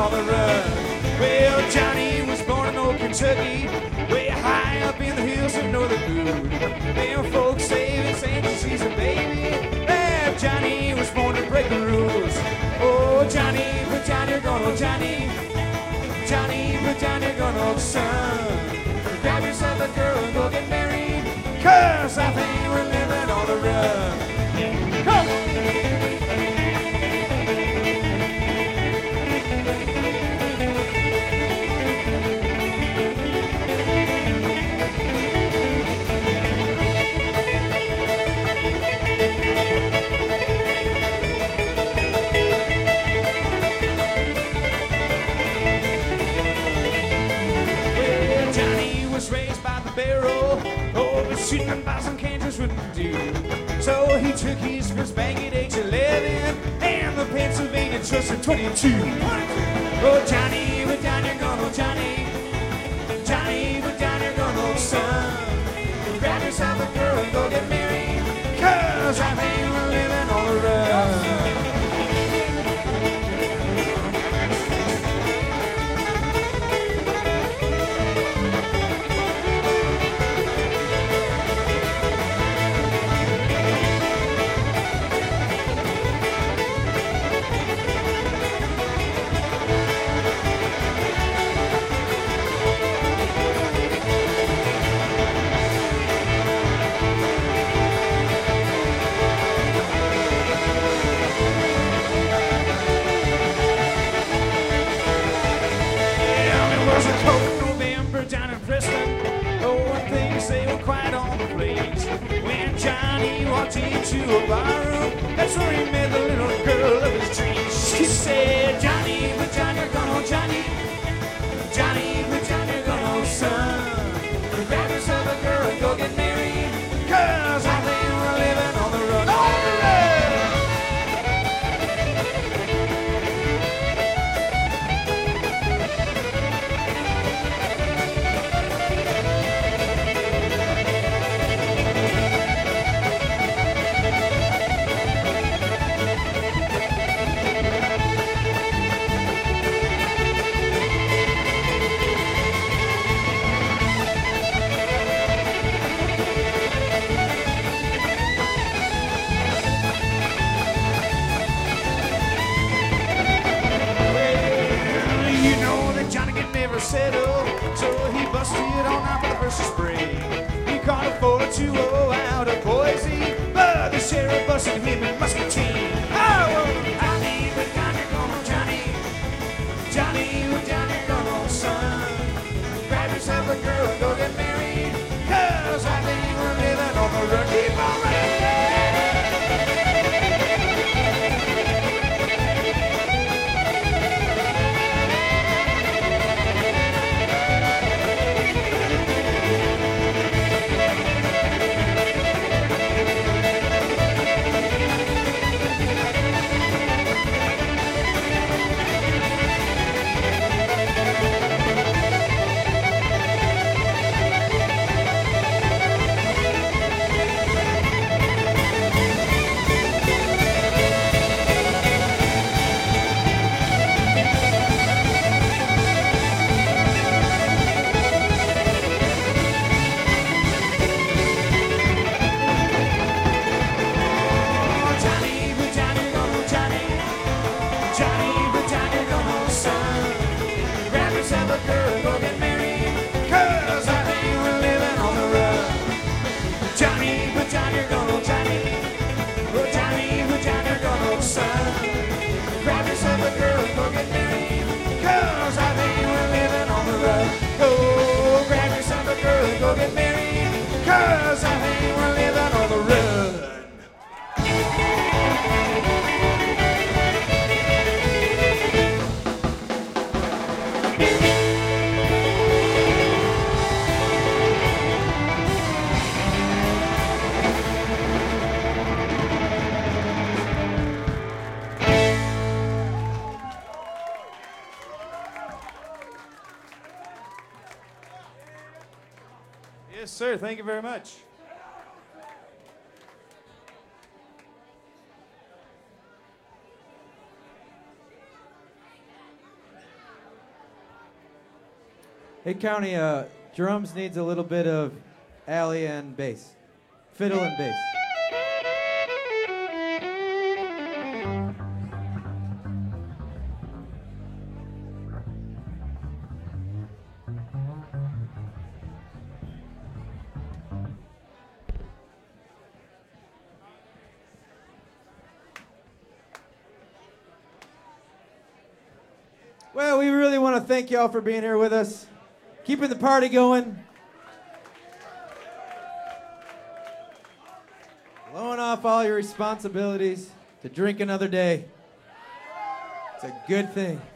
on the run. Well, Johnny was born in old Kentucky, way high up in the hills of northern Boone. Them folks say that St. she's a baby. That Johnny was born to break the rules. Oh, Johnny, put down your gun, oh, Johnny. Johnny, put down your gun, old son. Grab yourself a girl and go get married, 'cause I think we're living on the run. Come! Barrel. Oh, but shooting and bouncing can't just wouldn't do. So he took his first bang at age 11 and the Pennsylvania Trust at 22. Oh, Johnny, put down your gun, oh, Johnny. Johnny, put down your gun, old son. Grab yourself a girl and go get married, 'cause I think we're living on the run. Down in Preston, oh, and things they were quiet on the place. When Johnny walked into a barroom, that's where he met the little girl of his dreams. She said, Johnny, put down your gun, oh, Johnny. Johnny, put down your gun, oh, son. Grab yourself a girl and go get married, 'cause I think we're living on the run. On the run! Settle, so he busted on out for the first of spring. He caught a 420 out of Boise, but the sheriff busted him in Muscatine. Oh, Johnny, put down your gun, oh, Johnny. Johnny, put down your gun, oh, son. Grab yourself a girl and go get married, 'cause I think we're living on the run. Keep on running. Go get married, 'cause I think we're living on the run. Yes, sir. Thank you very much. Hey, County, drums needs a little bit of alley and bass. Fiddle and bass. Well, we really want to thank y'all for being here with us, keeping the party going, blowing off all your responsibilities to drink another day. It's a good thing.